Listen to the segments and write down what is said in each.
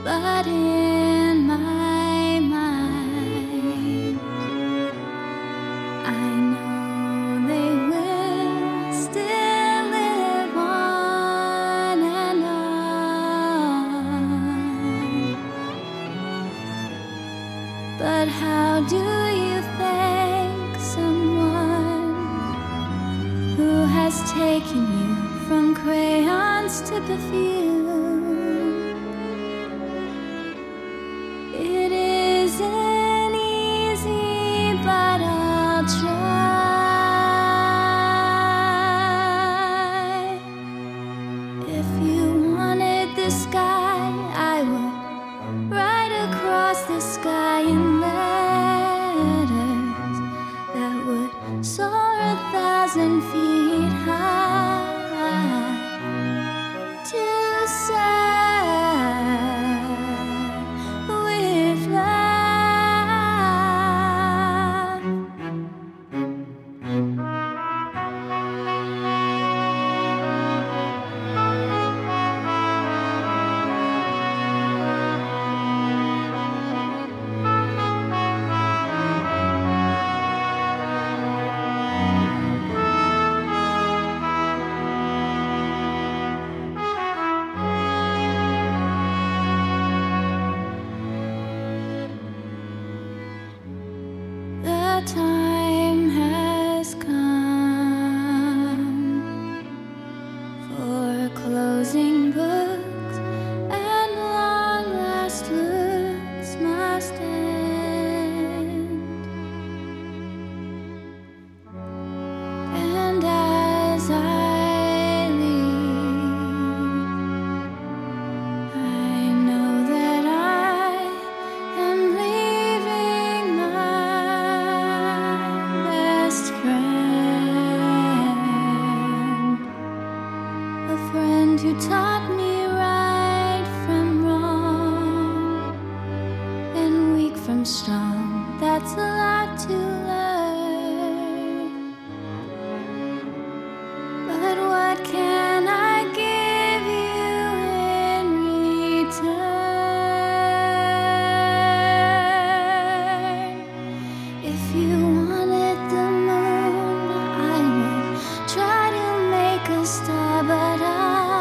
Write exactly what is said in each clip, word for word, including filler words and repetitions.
but in my mind I know they will still live on and on. But how do you thank someone who has taken you from crayons to perfume? It isn't easy, but I'll try. If you wanted the sky, I would write across the sky in letters that would soar a thousand feet high to serve with love. The time has come for closing books, and long last looks must end. And as I leave, I know that I am leaving my best friend, a friend who taught me right from wrong and weak from strong. That's a lot to learn. But what can I give you in return? If you wanted the moon, I would try to make a star, but I,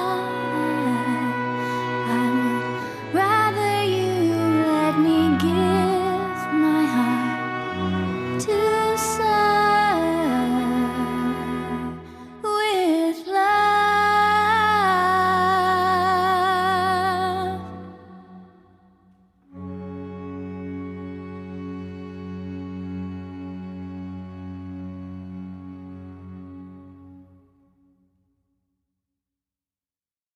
I would rather you let me give my heart to